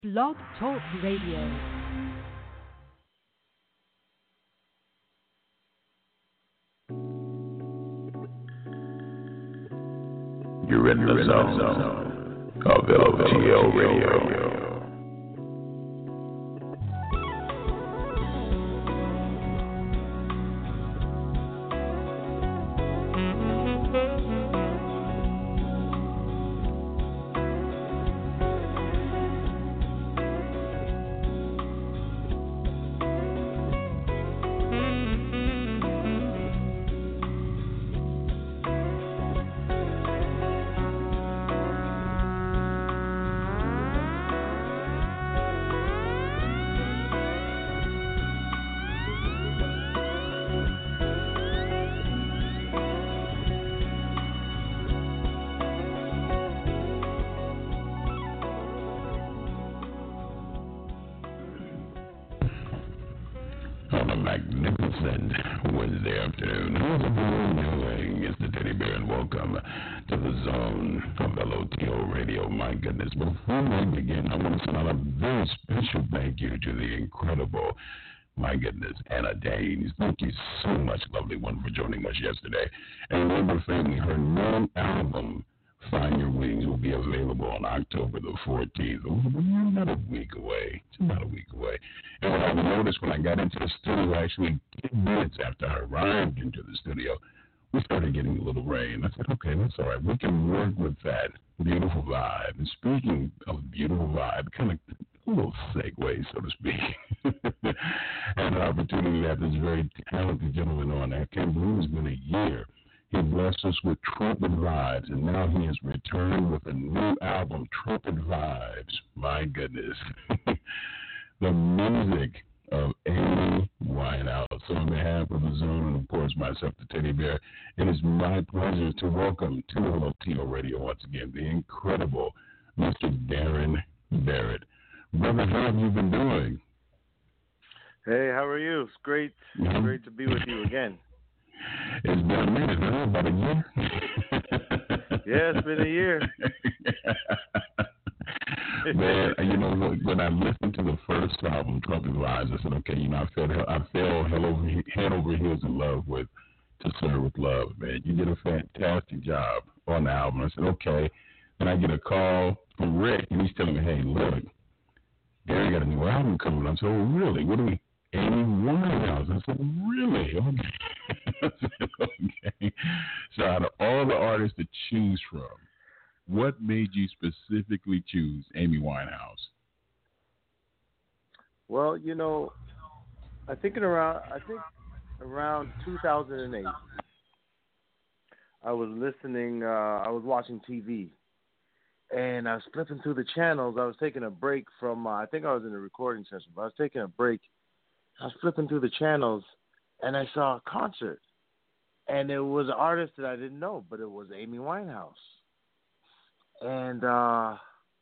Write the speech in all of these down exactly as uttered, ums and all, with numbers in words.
Blog Talk Radio. You're in the zone of L T L Radio. Magnificent Wednesday afternoon. How's everyone doing? It's the Teddy Bear, and welcome to the zone of L O T O Radio. My goodness, before we begin, I want to send out a very special thank you to the incredible, my goodness, Anna Danes. Thank you so much, lovely one, for joining us yesterday. And remember, family, her new album, Find Your Wings, will be available on October the fourteenth. We're about a week away. It's about a week away. And what I noticed when I got into the studio, actually ten minutes after I arrived into the studio, we started getting a little rain. I said, okay, that's all right. We can work with that beautiful vibe. And speaking of beautiful vibe, kind of a little segue, so to speak. And an opportunity to have this very talented gentleman on. I can't believe it's been a year. He blessed us with Trumpet Vibes, and now he has returned with a new album, Trumpet Vibes. My goodness. The music of Amy Winehouse. So on behalf of the Zone and, of course, myself, the Teddy Bear, it is my pleasure to welcome to L O T O Radio once again the incredible Mister Darren Barrett. Brother, how have you been doing? Hey, how are you? It's great. It's great to be with you again. It's been a minute, huh? About a year? Yeah, it's been a year. Man, you know, when I listened to the first album, Trumpet Vibes, I said, okay, you know, I fell, I fell head over, head over heels in love with To Serve With Love, man. You did a fantastic job on the album. I said, okay. Then I get a call from Rick, and he's telling me, hey, look, Gary got a new album coming. I said, oh, really? What do we? Amy Winehouse. I said, really? Okay. I said, okay. So out of all the artists to choose from, what made you specifically choose Amy Winehouse? Well, you know, I think in around I think around two thousand eight, I was listening. Uh, I was watching T V, and I was flipping through the channels. I was taking a break from. Uh, I think I was in a recording session, but I was taking a break. I was flipping through the channels, and I saw a concert, and it was an artist that I didn't know, but it was Amy Winehouse. And uh,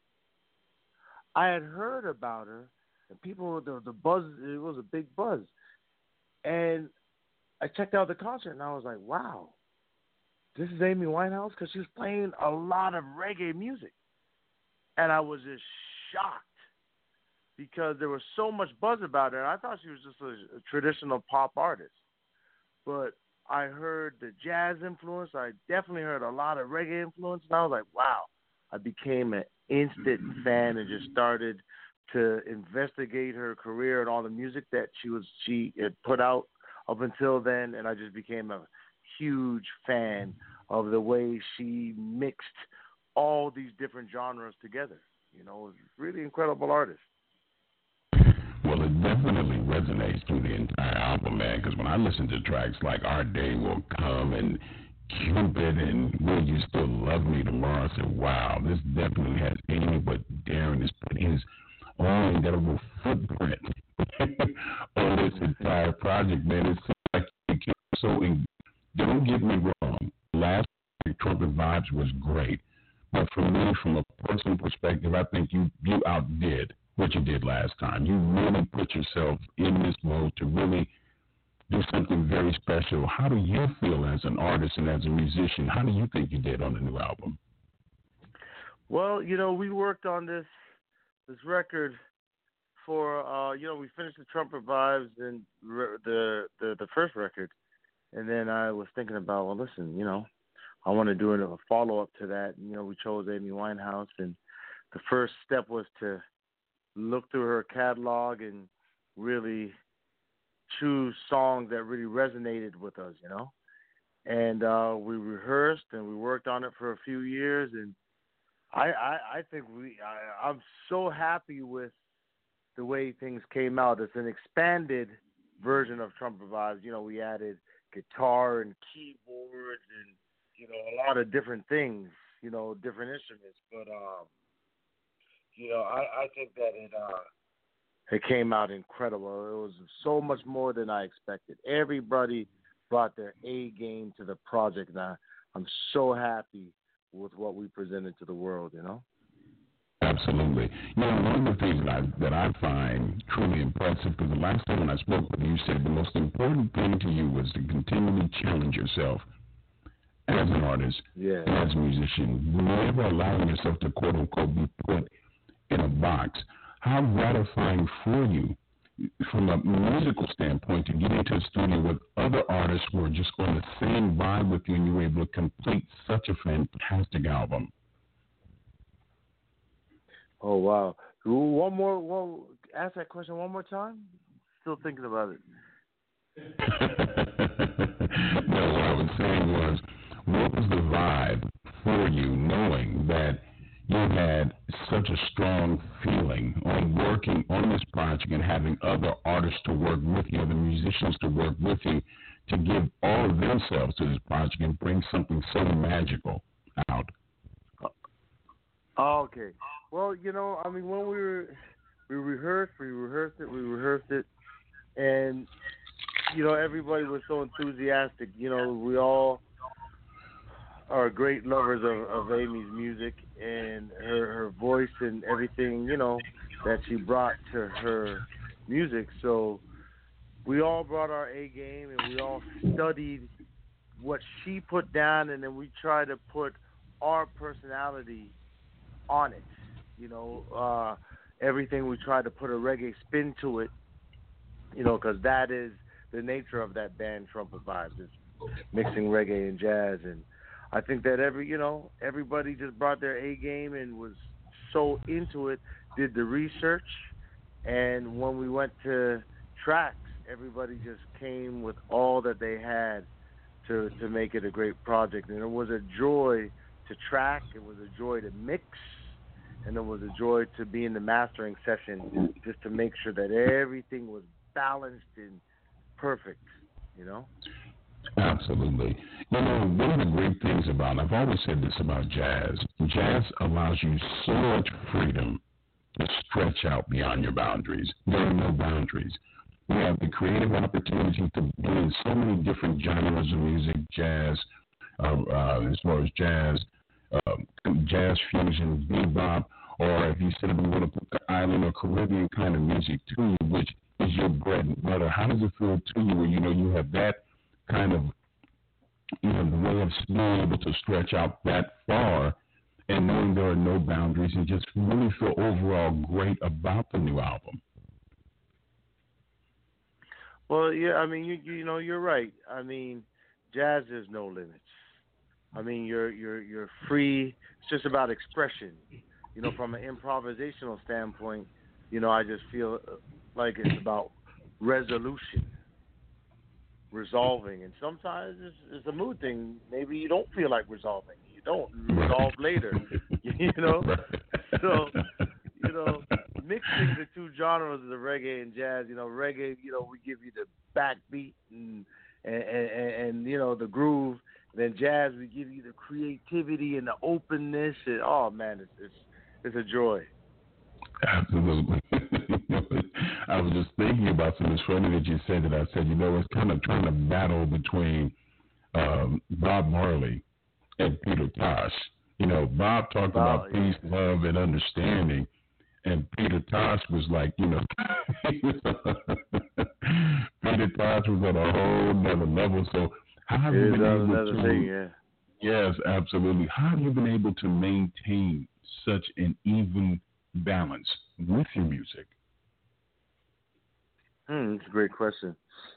I had heard about her, and people, the, the buzz, it was a big buzz. And I checked out the concert, and I was like, wow, this is Amy Winehouse? Because she was playing a lot of reggae music. And I was just shocked because there was so much buzz about her. And I thought she was just a, a traditional pop artist. But I heard the jazz influence. I definitely heard a lot of reggae influence, and I was like, wow. I became an instant fan and just started to investigate her career and all the music that she was she had put out up until then, and I just became a huge fan of the way she mixed all these different genres together. You know, it was a really incredible artist. Well, it definitely resonates through the entire album, man, because when I listen to tracks like Our Day Will Come and Cupid and Will You Still Love Me Tomorrow, I said, wow, this definitely has Amy, but Darren has put his own indelible footprint on this entire project, man. It seems like you became so, in- don't get me wrong, last week, Trumpet Vibes was great, but for me, from a personal perspective, I think you, you outdid what you did last time. You really put yourself in this mode to really do something very special. How do you feel as an artist and as a musician? How do you think you did on the new album? Well, you know, we worked on this this record for uh, you know, we finished the Trumpet Vibes and re- the, the the first record, and then I was thinking about, well, listen, you know, I want to do a follow up to that. And, you know, we chose Amy Winehouse, and the first step was to look through her catalog and really choose songs that really resonated with us, you know. And uh, we rehearsed and we worked on it for a few years, and I I, I think we I, I'm so happy with the way things came out. It's an expanded version of Trumpet Vibes. You know, we added guitar and keyboards and, you know, a lot of different things, you know, different instruments. But um, you know, I, I think that it uh it came out incredible. It was so much more than I expected. Everybody brought their A game to the project. Now I'm so happy with what we presented to the world, you know. Absolutely. You know, one of the things that I, that I find truly impressive, because the last time when I spoke with you, you said the most important thing to you was to continually challenge yourself as an artist, yeah. as a musician, never allowing yourself to quote-unquote be put in a box. How gratifying for you, from a musical standpoint, to get into a studio with other artists who are just on the same vibe with you and you were able to complete such a fantastic album? Oh, wow. One more, one, ask that question one more time? Still thinking about it. No, what I was saying was, what was the vibe for you knowing that you had such a strong feeling on working on this project and having other artists to work with you, other musicians to work with you, to give all of themselves to this project and bring something so magical out? Oh, okay. Well, you know, I mean, when we were, we rehearsed, we rehearsed it, we rehearsed it, and, you know, everybody was so enthusiastic. You know, we all are great lovers of, of Amy's music and her, her voice and everything, you know, that she brought to her music. So we all brought our A game and we all studied what she put down, and then we tried to put our personality on it. You know, uh, everything we tried to put a reggae spin to it, you know, because that is the nature of that band, Trumpet Vibes, is mixing reggae and jazz. And I think that every, you know, everybody just brought their A game and was so into it, did the research, and when we went to tracks, everybody just came with all that they had to to make it a great project. And it was a joy to track, it was a joy to mix, and it was a joy to be in the mastering session just to make sure that everything was balanced and perfect, you know? Absolutely. You know, one of the great things about, I've always said this about jazz, jazz allows you so much freedom to stretch out beyond your boundaries. There are no boundaries. We have the creative opportunity to be in so many different genres of music, jazz, uh, uh, as far as jazz, uh, jazz fusion, bebop, or if you said we want to put the island or Caribbean kind of music to you, which is your bread and butter. How does it feel to you when you know you have that kind of, you know, the way of being able to stretch out that far and knowing there are no boundaries and just really feel overall great about the new album? Well, yeah, I mean, you you know, you're right. I mean, jazz has no limits. I mean, you're you're you're free. It's just about expression. You know, from an improvisational standpoint, you know, I just feel like it's about resolution, resolving, and sometimes it's, it's a mood thing. Maybe you don't feel like resolving. You don't resolve later. You know, so you know, mixing the two genres of the reggae and jazz. You know, reggae, you know, we give you the backbeat and and, and, and you know, the groove. Then jazz, we give you the creativity and the openness. And, oh man, it's, it's it's a joy. Absolutely. I was just thinking about something. It's funny that you said that. I said, you know, it's kind of trying to battle between um, Bob Marley and Peter Tosh. You know, Bob talked oh, about yeah. peace, love, and understanding, and Peter Tosh was like, you know, Peter Tosh was on a whole nother level. So how have you been able to? Thing, yeah. Yes, absolutely. How have you been able to maintain such an even balance with your music? Hmm, that's a great question.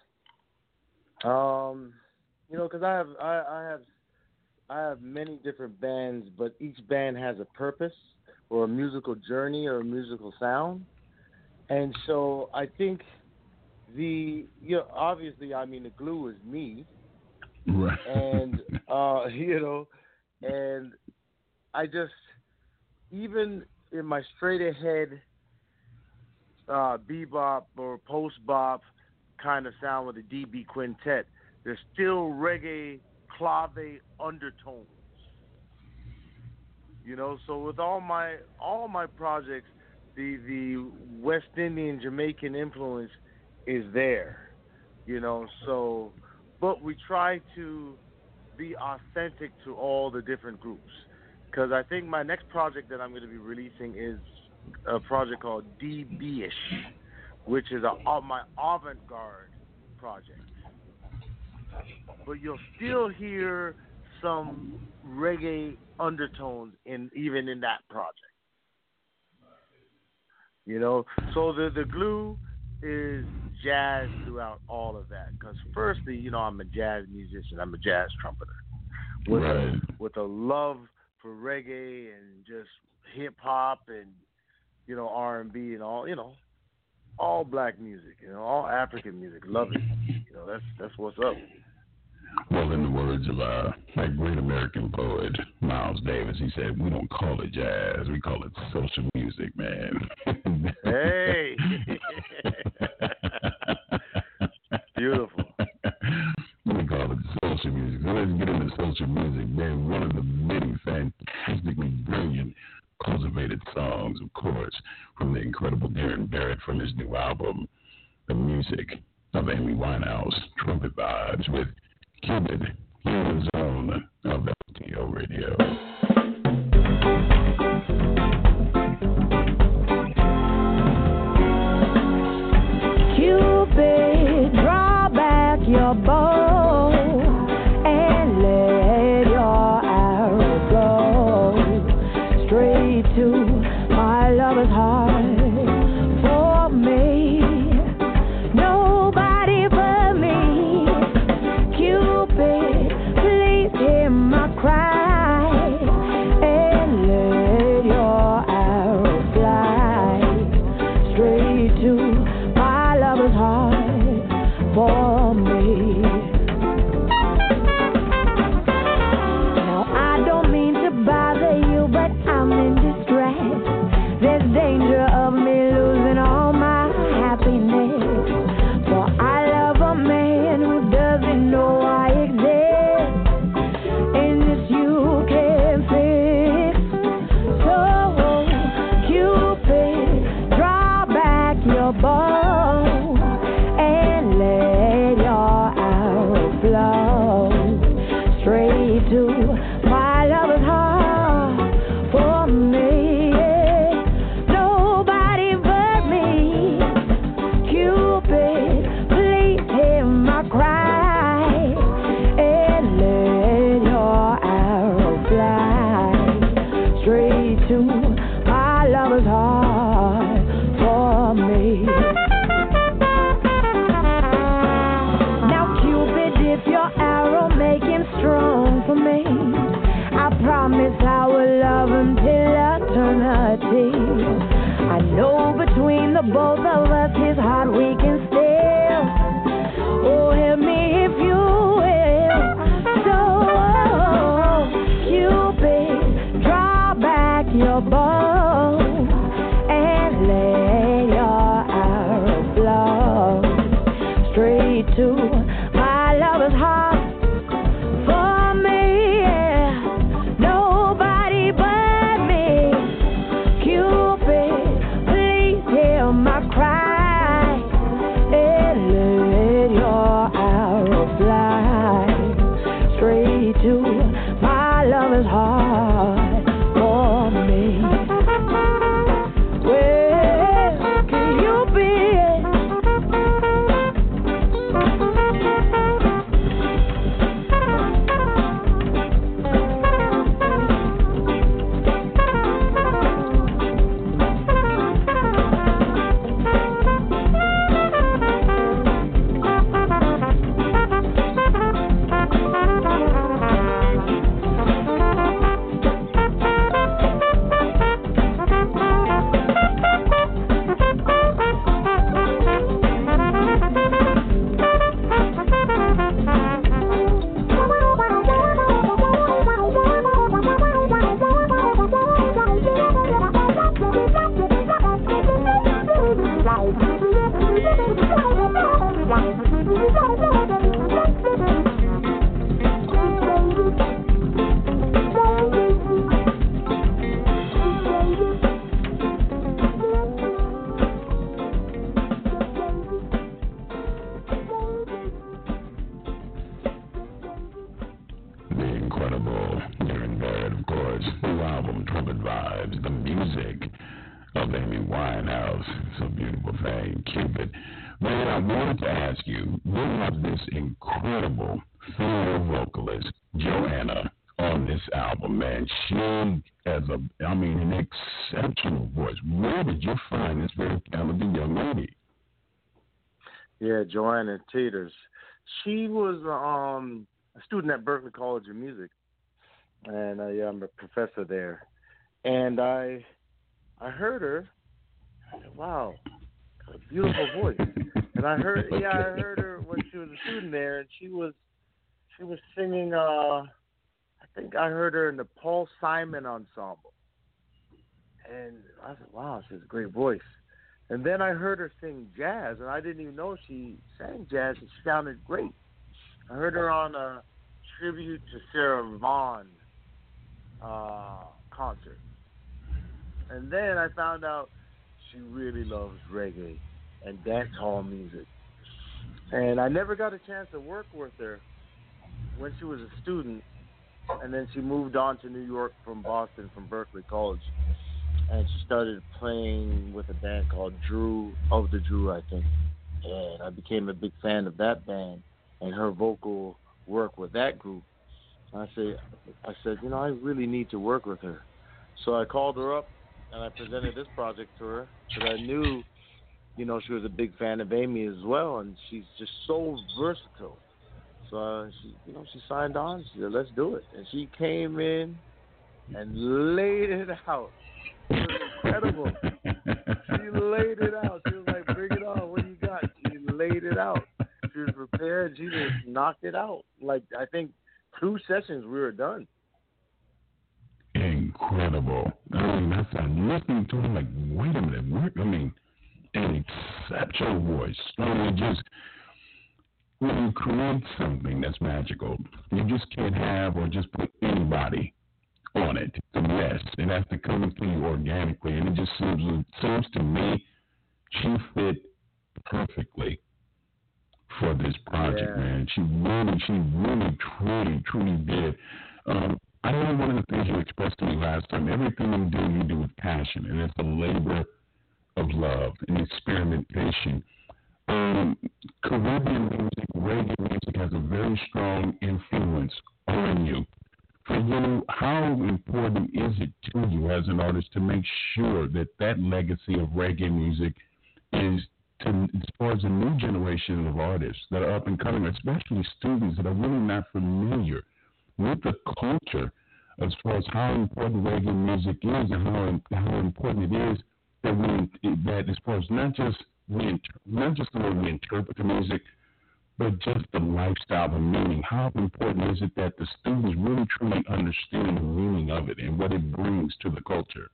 Um, you know, because I have I, I have I have many different bands, but each band has a purpose or a musical journey or a musical sound, and so I think the you know obviously I mean the glue is me, Right. and uh, you know, and I just even in my straight ahead uh, bebop or post bop kind of sound with the D B Quintet, there's still reggae clave undertones. You know, so with all my all my projects, the the West Indian Jamaican influence is there. You know, so but we try to be authentic to all the different groups. Because I think my next project that I'm going to be releasing is a project called D B-ish, which is a, uh, my avant-garde project. But you'll still hear some reggae undertones in even in that project. You know, so the the glue is jazz throughout all of that. Because firstly, you know, I'm a jazz musician. I'm a jazz trumpeter with Right. a, with a love for reggae and just hip hop and you know R and B and all you know all black music, you know, all African music. Love it. You know, that's that's what's up. Well, in the words of uh, that great American poet, Miles Davis, he said, we don't call it jazz, we call it social music, man. Hey! Beautiful. We call it social music. So let's get into social music, man. One of the many fantastically brilliant, cultivated songs, of course, from the incredible Darren Barrett from his new album, The Music of Amy Winehouse, Trumpet Vibes with Cupid, here in the zone of L T O Radio. Cupid, draw back your bow and let your arrow go straight to my lover's heart for me. Nobody but me. Cupid, please hear my cry and let your arrow fly straight to my lover's heart for me. Now I don't mean to bother you, but I'm in distress. There's danger of me losing all my happiness, for I love a man who doesn't know I exist, and this you can fix. So Cupid, draw back your bow and let your arrow flow straight to my lover's heart for me. Nobody but me. Cupid, please hear my cry and let your arrow fly straight to my lover's heart for me. Now Cupid, if your arrow make him strong for me, I promise I will love until eternity. I know between the both of us his heart we can steal. Oh, help me if you will. So Cupid, draw back your bow and let your arrow flow straight to my lover's heart for me. Nobody but me. Cupid, please hear my cry beautiful thing, Cupid. Man, I wanted to ask you, we have this incredible female vocalist, Joanna, on this album, man. She has a, I mean, an exceptional voice. Where did you find this very talented young lady? Yeah, Joanna Teeters. She was um, a student at Berklee College of Music, and I, I'm a professor there. And I, I heard her. I said, wow, a beautiful voice. And I heard, yeah, I heard her when she was a student there, and she was, she was singing. Uh, I think I heard her in the Paul Simon Ensemble, and I said, wow, she has a great voice. And then I heard her sing jazz, and I didn't even know she sang jazz, and she sounded great. I heard her on a tribute to Sarah Vaughan uh, concert. And then I found out she really loves reggae and dance hall music. And I never got a chance to work with her when she was a student, and then she moved on to New York from Boston, from Berklee College. And she started playing with a band called Drew, of the Drew, I think. And I became a big fan of that band and her vocal work with that group. I said, I said, you know, I really need to work with her. So I called her up and I presented this project to her because I knew, you know, she was a big fan of Amy as well, and she's just so versatile. So uh, she, you know, she signed on. She said, let's do it. And she came in and laid it out. It was incredible. She laid it out. She was like, bring it on. What do you got? She laid it out. She was prepared. She just knocked it out. Like, I think two sessions we were done. Incredible. I mean, that's, I'm listening to him like, wait a minute. What? I mean, an exceptional voice. I mean, just when you create something that's magical, you just can't have or just put anybody on it. It's a mess. It has to come to you organically, and it just seems, it seems to me she fit perfectly for this project, yeah. man. She really, she really, truly, truly did. Um, I know one of the things you expressed to me last time, everything you do, you do with passion, and it's a labor of love and experimentation. Um, Caribbean music, reggae music has a very strong influence on you. For you, how important is it to you as an artist to make sure that that legacy of reggae music is, to, as far as a new generation of artists that are up and coming, especially students that are really not familiar with the culture, as far as how important reggae music is and how how important it is that we that as far as not just we not just the way we interpret the music, but just the lifestyle, the meaning. How important is it that the students really truly understand the meaning of it and what it brings to the culture?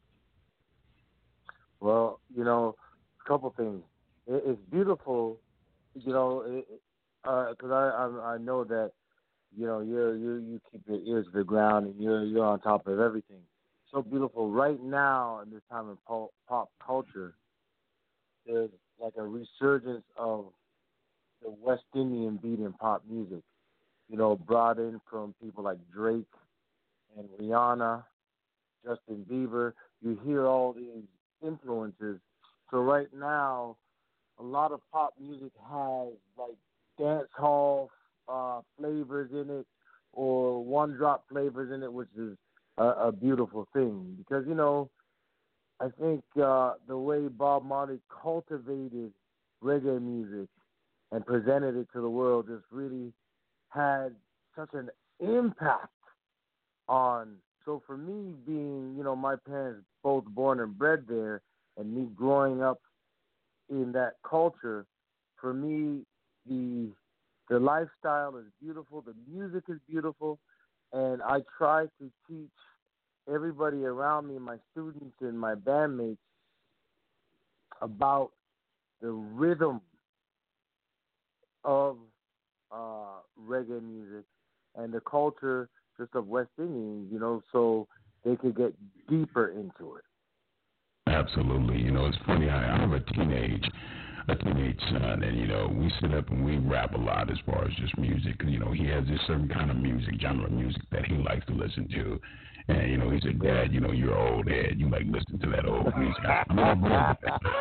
Well, you know, a couple things. It, it's beautiful, you know, because uh, I, I I know that, you know, you you you keep your ears to the ground and you're you're on top of everything. So beautiful. Right now, in this time of pop, pop culture, there's like a resurgence of the West Indian beat in pop music, you know, brought in from people like Drake and Rihanna, Justin Bieber. You hear all these influences. So right now, a lot of pop music has like dance hall uh, flavors in it or one-drop flavors in it, which is a, a beautiful thing. Because, you know, I think uh, the way Bob Marley cultivated reggae music and presented it to the world just really had such an impact on. So for me being, you know, my parents both born and bred there, and me growing up in that culture, for me the the lifestyle is beautiful, the music is beautiful, and I try to teach everybody around me, my students and my bandmates, about the rhythm of uh, reggae music and the culture just of West Indians, you know, so they could get deeper into it. Absolutely. You know, it's funny. I, I have a teenage, a teenage son, and, you know, we sit up and we rap a lot as far as just music. You know, he has this certain kind of music, genre of music that he likes to listen to. And, you know, he said, Dad, you know, you're an old head. You like listening to that old music. I, I'm all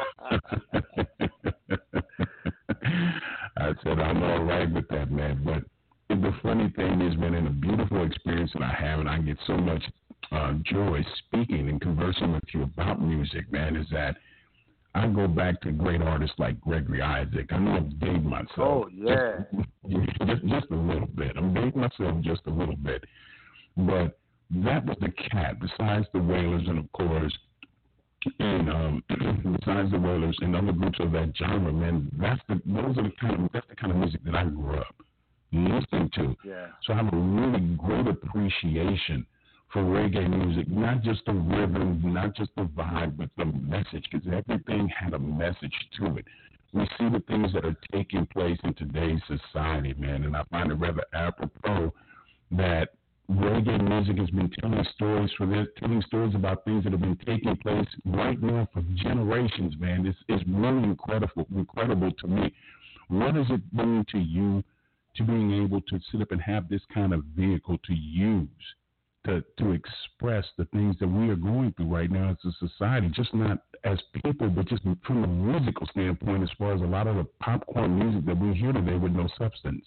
I said, I'm all right with that, man. But the funny thing is, man, and a beautiful experience that I have, and I get so much uh, joy speaking and conversing with you about music, man, is that I go back to great artists like Gregory Isaac. I'm going to date myself. Oh, yeah. Just, just, just a little bit. I'm dating myself just a little bit. But that was the cat, besides the Wailers and, of course, and um, besides the Wailers and other groups of that genre, man, that's the those are the kind of that's the kind of music that I grew up listening to. Yeah. So I have a really great appreciation for reggae music, not just the rhythm, not just the vibe, but the message, because everything had a message to it. We see the things that are taking place in today's society, man, and I find it rather apropos that reggae music has been telling stories for this, telling stories about things that have been taking place right now for generations, man. It's, it's really incredible, incredible to me. What does it mean to you to being able to sit up and have this kind of vehicle to use to, to express the things that we are going through right now as a society, just not as people, but just from a musical standpoint, as far as a lot of the popcorn music that we hear today with no substance?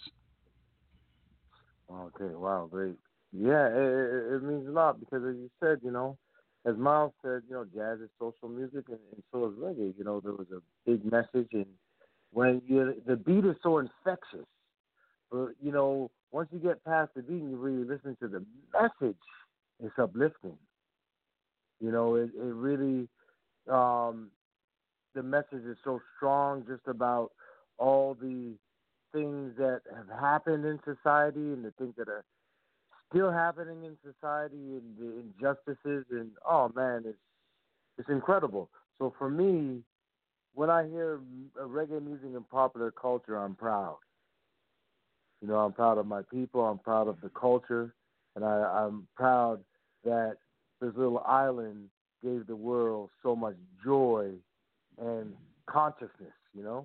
Okay, wow, great. Yeah, it, it, it means a lot because, as you said, you know, as Miles said, you know, jazz is social music, and, and so is reggae. You know, there was a big message, and when you the beat is so infectious, but you know, once you get past the beat and you really listen to the message, it's uplifting. You know, it, it really, um, the message is so strong, just about all the things that have happened in society and the things that are still happening in society and the injustices, and oh man, it's it's incredible. So for me, when I hear reggae music in popular culture, I'm proud. You know, I'm proud of my people. I'm proud of the culture, and I, I'm proud that this little island gave the world so much joy and consciousness. You know.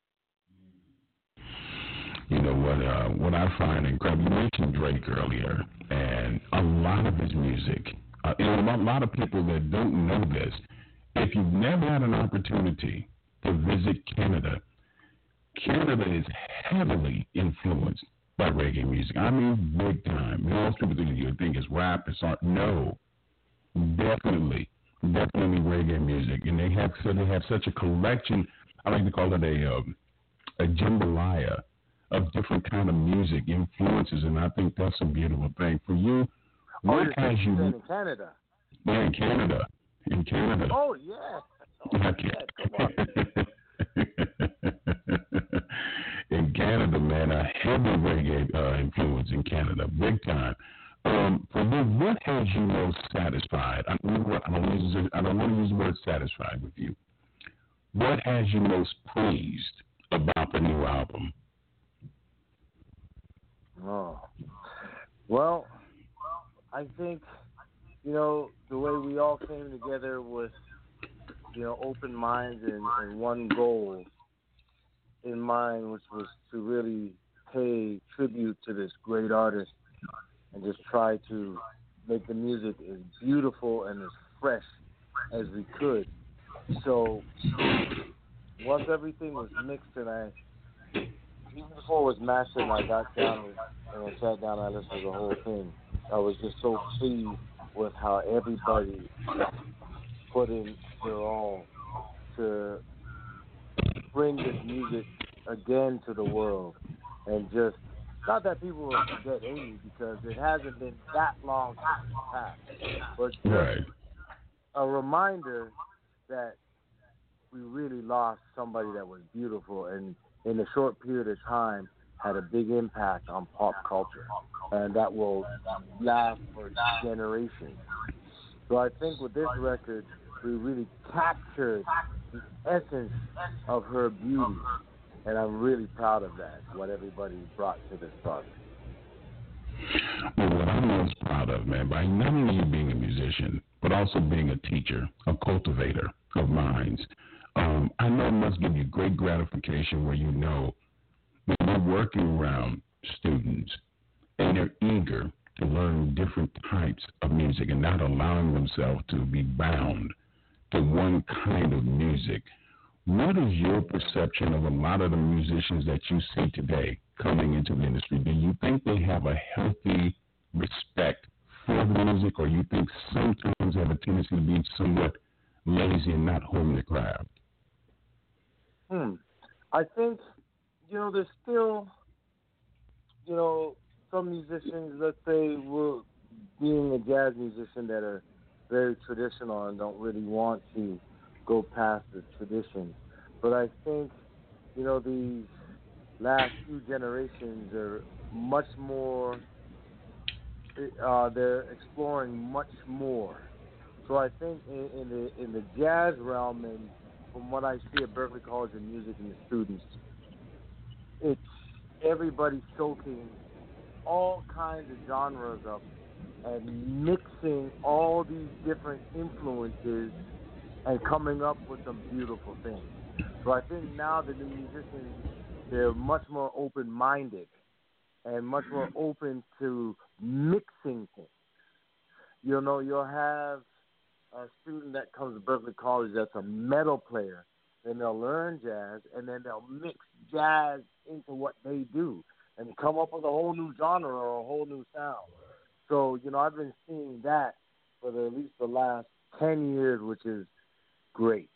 You know what? Uh, what I find incredible. You mentioned Drake earlier, and a lot of his music. Uh, and a lot of people that don't know this, if you've never had an opportunity to visit Canada, Canada is heavily influenced by reggae music. I mean, big time. Most people think you think it's rap, it's art. No, definitely, definitely reggae music, and they have so they have such a collection. I like to call it a um, a jambalaya of different kind of music influences, and I think that's a beautiful thing. For you, what oh, has you in Canada? Yeah, in Canada, in Canada. Oh yeah. Oh, okay. yeah, come on. In Canada, man, a heavy reggae uh, influence in Canada, big time. Um, for you, what has you most satisfied? I don't, I don't, use, I don't want to use the word satisfied with you. What has you most pleased about the new album? Oh, well, I think, you know, the way we all came together with, you know, open minds and, and one goal in mind, which was to really pay tribute to this great artist and just try to make the music as beautiful and as fresh as we could. So once everything was mixed and I, even before it was mastered and I got down and I sat down and I listened to the whole thing, I was just so pleased with how everybody put in their all to bring this music again to the world, and just, not that people will forget Amy, because it hasn't been that long since it's passed, but just right. a reminder that we really lost somebody that was beautiful and in a short period of time had a big impact on pop culture, and that will last for generations. So I think with this record, we really captured the essence of her beauty, and I'm really proud of that, what everybody brought to this project. Well, what I'm most proud of, man, by not only you being a musician, but also being a teacher, a cultivator of minds, um, I know it must give you great gratification where you know that you're working around students and they're eager to learn different types of music and not allowing themselves to be bound to one kind of music. What is your perception of a lot of the musicians that you see today coming into the industry? Do you think they have a healthy respect for the music, or you think sometimes they have a tendency to be somewhat lazy and not hone the craft? Hmm. I think, you know, there's still, you know, some musicians, let's say, will, being a jazz musician, that are very traditional and don't really want to go past the tradition. But I think, you know, these last few generations are much more, uh, they're exploring much more. So I think in, in the in the jazz realm, and from what I see at Berklee College of Music and the students, it's everybody soaking all kinds of genres up and mixing all these different influences and coming up with some beautiful things. So I think now the new musicians, they're much more open-minded and much more open to mixing things. You know, you'll have a student that comes to Berklee College that's a metal player, and they'll learn jazz, and then they'll mix jazz into what they do and come up with a whole new genre or a whole new sound. So, you know, I've been seeing that for the, at least the last ten years, which is great.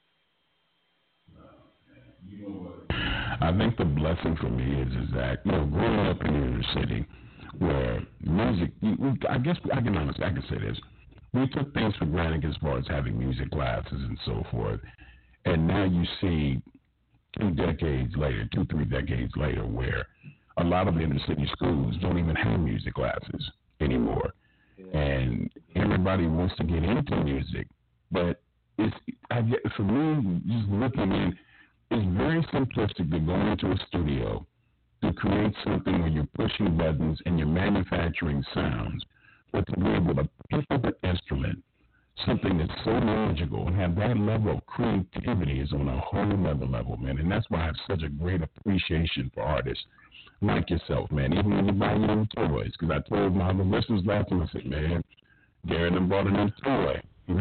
I think the blessing for me is is that, you know, growing up in the inner city where music, I guess I can honestly, I can say this, we took things for granted as far as having music classes and so forth. And now you see two decades later, two, three decades later, where a lot of the inner city schools don't even have music classes anymore. Yeah. And everybody wants to get into music. But it's, I get, for me, just looking in, it's very simplistic to go into a studio to create something where you're pushing buttons and you're manufacturing sounds, but to be able to pick up an instrument, something that's so magical, and have that level of creativity is on a whole other level, man. And that's why I have such a great appreciation for artists like yourself, man, even when you buy your own toys. Because I told my other listeners last time, I said, man, Darren done bought a new toy.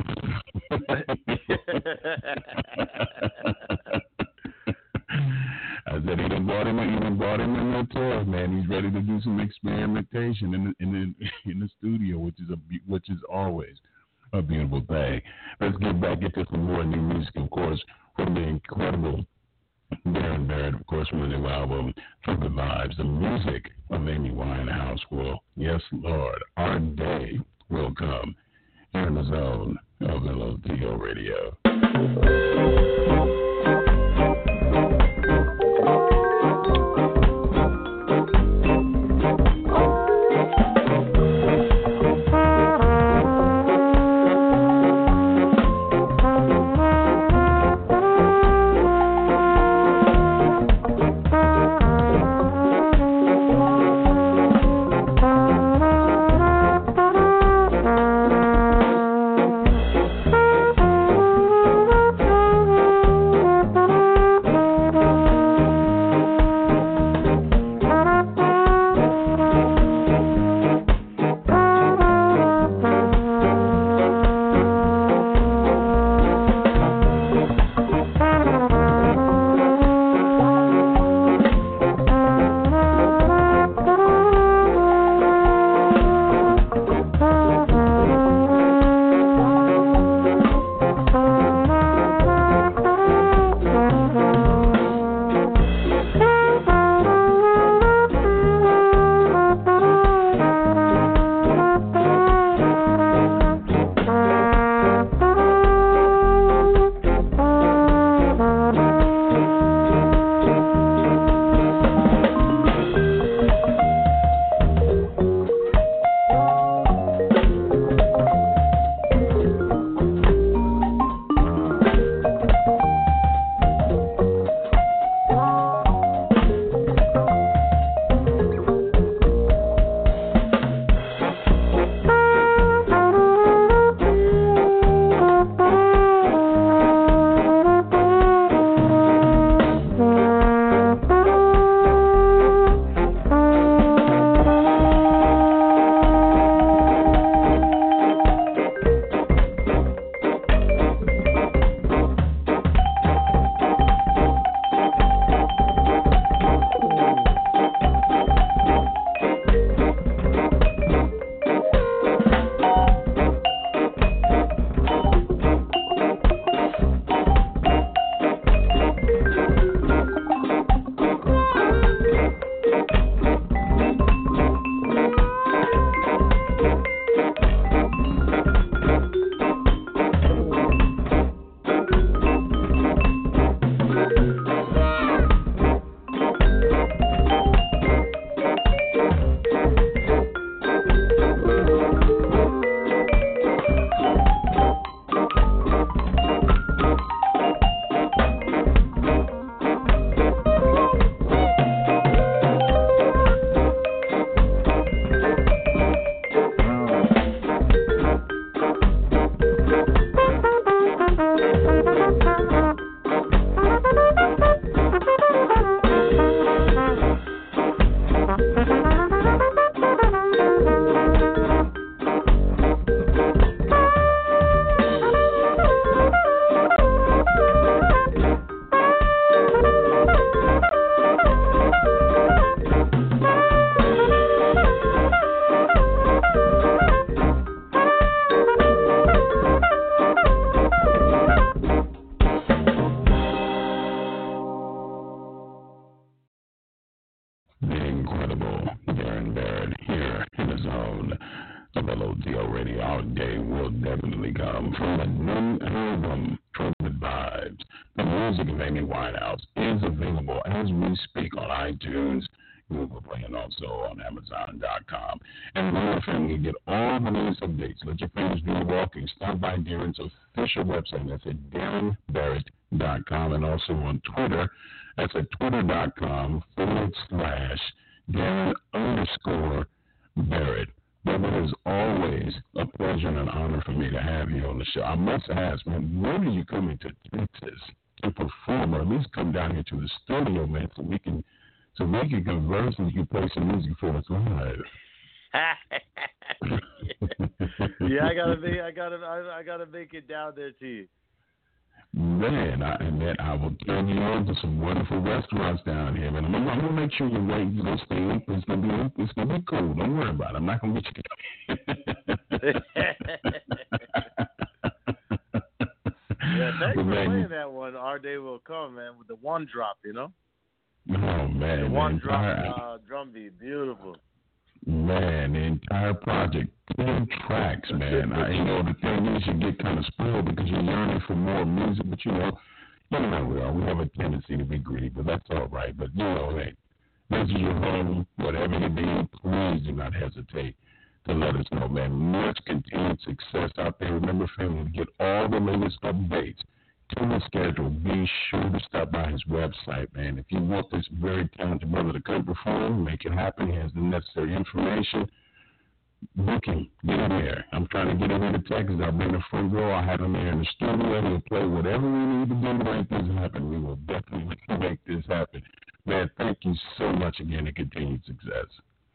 I said he done bought him, he done bought him a new toy, man. He's ready to do some experimentation in the, in the, in the studio, which is a which is always a beautiful thing. Let's get back into some more new music, of course, from the incredible Darren Barrett, of course, from the new album, Trumpet Vibes, the music of Amy Winehouse will, yes, Lord, our day will come here in the zone of L O T O Radio. Thank you. zone of L O T O Radio. Our day will definitely come from a new album, Trumpet Vibes. The music of Amy Winehouse is available as we speak on iTunes, Google Play, and also on Amazon dot com. And my family, get all the latest updates. Let your fans do the walking. Stop by Darren's official website. That's at Darren Barrett dot com, and also on Twitter. That's at twitter dot com forward slash Darren underscore Barrett. But it is always a pleasure and an honor for me to have you on the show. I must ask, man, when are you coming to Texas to perform, or at least come down here to the studio, man, so we can so we can converse and you can play some music for us live? Yeah, I gotta make, I gotta, I, I gotta make it down there to you. Man, I, and then I will turn you on to some wonderful restaurants down here, man. I'm, I'm gonna make sure you're waiting. You're gonna stay up. It's gonna be up. It's gonna be cool. Don't worry about it. I'm not gonna get you. Yeah, thanks But for man, playing that one. Our day will come, man, with the one drop, you know. Oh man, The one the entire, drop uh, drum beat, beautiful. Man, the entire project, ten tracks, man. I, you know, the thing is, you get kind of spoiled because you're yearning for more music, but you know, you know how we are. We have a tendency to be greedy, but that's all right. But you know, hey, this is your home. Whatever you do, please do not hesitate to let us know, man. Much continued success out there. Remember, family, to get all the latest updates to the schedule, be sure to stop by his website, man. If you want this very talented brother to come perform, make it happen. He has the necessary information. Book him. Get him there. I'm trying to get him into Texas. I'll bring the front row. I'll have him there in the studio. He'll play whatever we need to do to make this happen. We will definitely make this happen. Man, thank you so much again and continued success.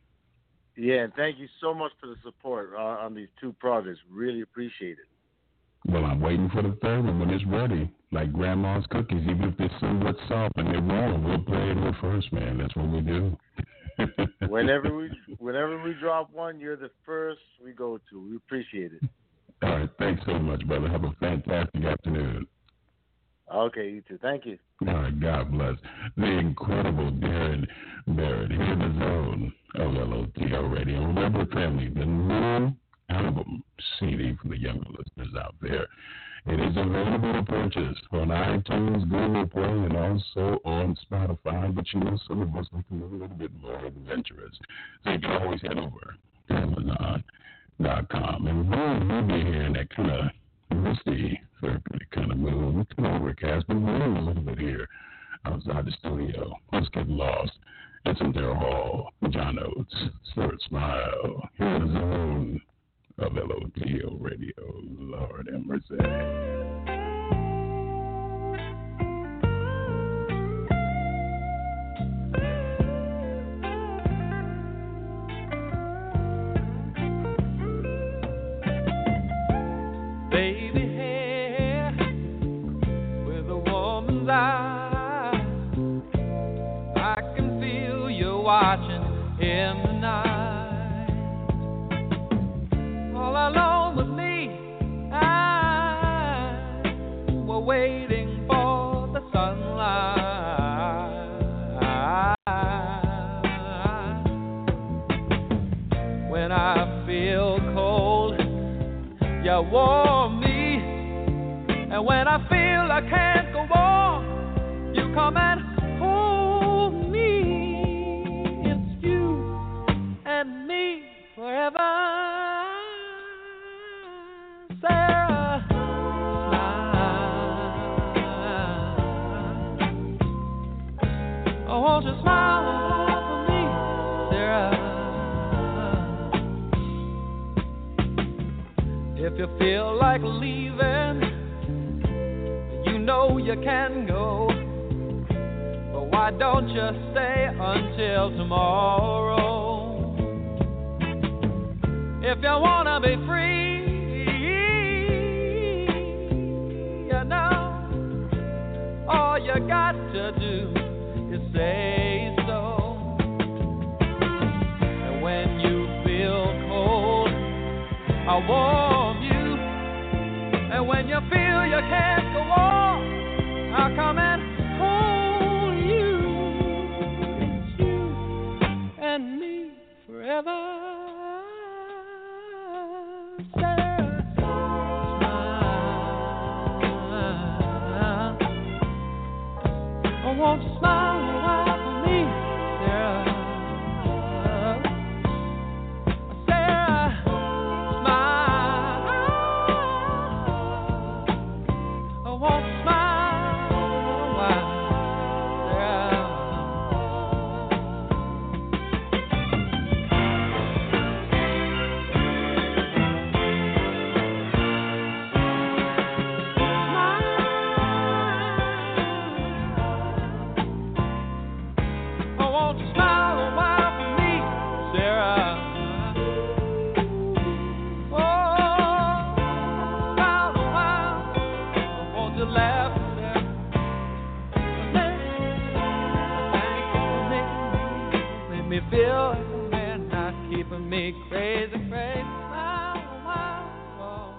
Yeah, and thank you so much for the support uh, on these two projects. Really appreciate it. Well, I'm waiting for the third one when it's ready. Like grandma's cookies, even if they're somewhat soft and they're wrong, we'll play it here first, man. That's what we do. whenever we whenever we drop one, you're the first we go to. We appreciate it. All right. Thanks so much, brother. Have a fantastic afternoon. Okay, you too. Thank you. All right. God bless. The incredible Darren Barrett here in the zone of L O T O Radio. Remember, family, the new album C D for the younger listeners out there. It is available to purchase on iTunes, Google Play, and also on Spotify. But you know, some of us like to be a little bit more adventurous. So you can always head over to Amazon dot com. And we'll be here in that kind of misty, therapeutic kind of mood. It's kind of overcast, but we're in a little bit here outside the studio. Let's get lost. It's in Daryl Hall, John Oates, Stuart Smile, here in the zone of L O T O Radio. Lord have mercy. Baby hair with a woman's eye, I can feel you watching in the night. All alone with me, I were waiting for the sunlight. When I feel cold, you warm me, and when I feel I can't go on, you come and hold me. It's you and me forever, Sarah. Smile. Oh, won't you smile for me, Sarah? If you feel like leaving, you know you can go. But why don't you stay until tomorrow? If you wanna be free, you know, all you got to do is say so. And when you feel cold, I warm you, and when you feel you can't go on, I'll come and hold you. It's you and me forever. smile a while for me, Sarah. Sarah, smile. I want to smile a while, Sarah. I want you to smile a while for me, Sarah. Oh, smile a while. I want you to laugh, Sarah. Make me feel like a man, not keeping me crazy, crazy. Smile a while. Oh.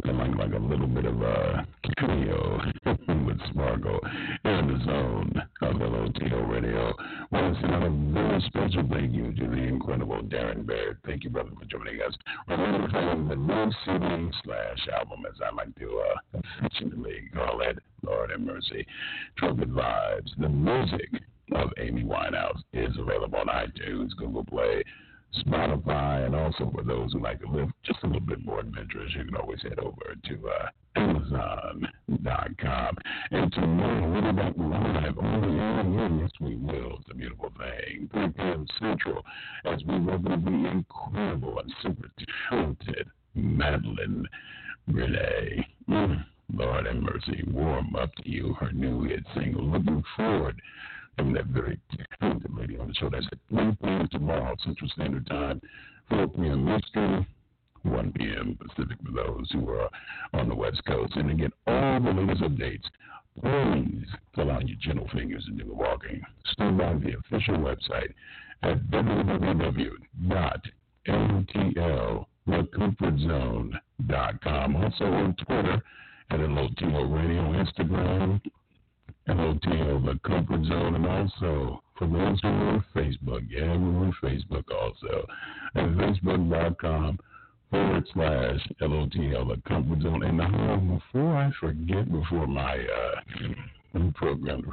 looking like, like a little bit of a trio with Sparkle in the zone of L O T O Radio. Want to send out a very special thank you to the incredible Darren Baird. Thank you, brother, for joining us. Remember to find the new C D slash album, as I like to uh, affectionately call it, Lord have mercy, Trumpet Vibes. The music of Amy Winehouse is available on iTunes, Google Play, Spotify, and also for those who like to live just a little bit more adventurous, you can always head over to uh, Amazon dot com. And tomorrow we'll be back live on the air. Yes, we will. It's a beautiful thing. three p.m. Central, as we welcome the incredible and super talented Madeline Renee. Mm, Lord have mercy. Warm up to you, her new hit single. Looking forward having that very talented lady on the show. That's at three p.m. tomorrow, Central Standard Time, four p.m. Eastern, one p.m. Pacific for those who are on the West Coast. And to get all the latest updates, please fill out your gentle fingers and do the walking. Stop by the official website at w w w dot l t l the comfort zone dot com. Also on Twitter at L O T O Radio, Instagram, L O T O, The Comfort Zone, and also for those who are on Facebook, yeah, we're on Facebook also, at facebook.com forward slash L O T L, The Comfort Zone. And uh, before I forget, before my uh, program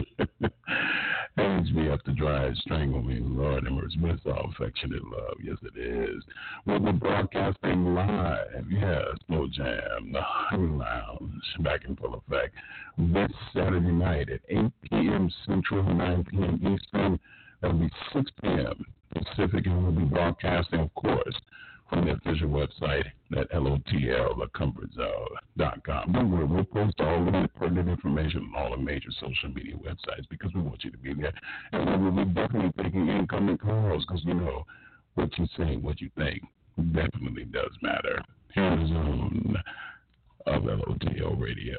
hangs me up to dry and strangle me, Lord have mercy, but it's all affectionate love, yes it is. We'll be broadcasting live, yes, Slow Jam, the Honey Lounge, back in full effect, this Saturday night at eight p.m. Central, nine p.m. Eastern. That'll be six p.m. Pacific, and we'll be broadcasting, of course, from the official website at L O T L, the comfort zone dot com. Don't worry, we'll post all of the pertinent information on all the major social media websites because we want you to be there. And we will be definitely taking incoming calls because, you know, what you say, what you think definitely does matter. Here in the zone of L O T O Radio.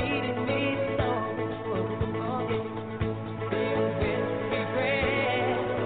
Feel with regret.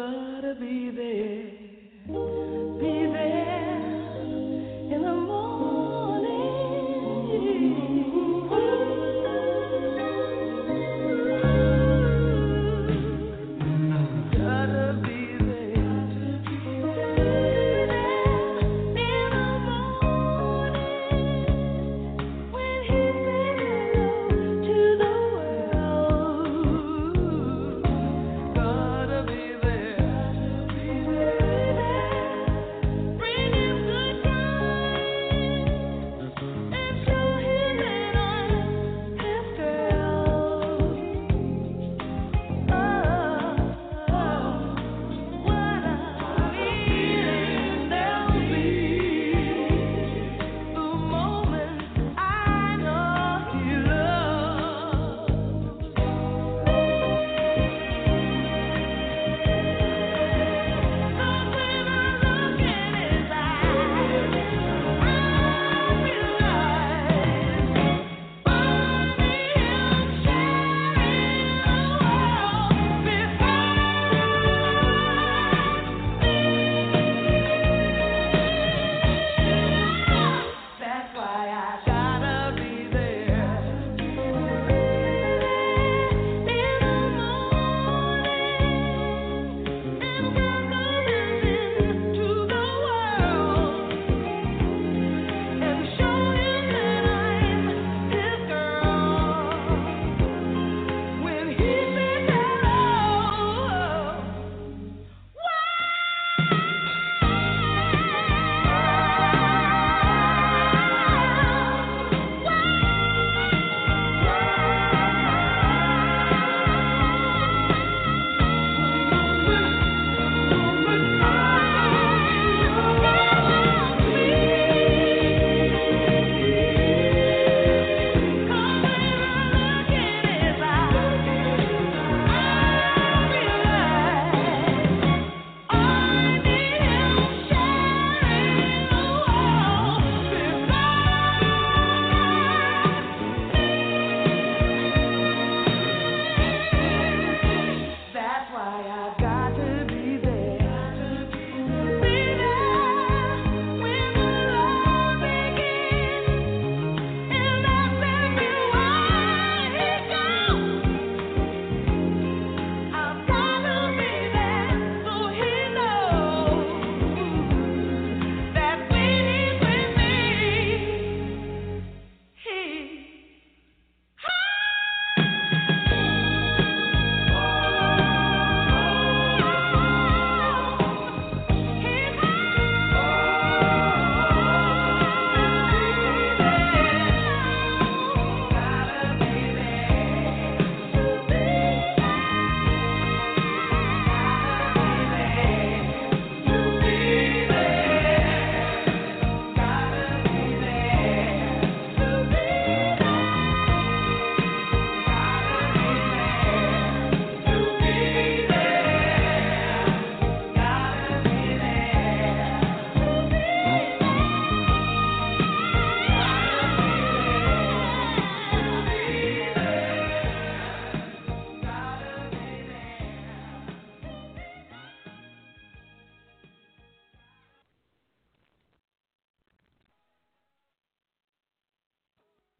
gotta be there, be there.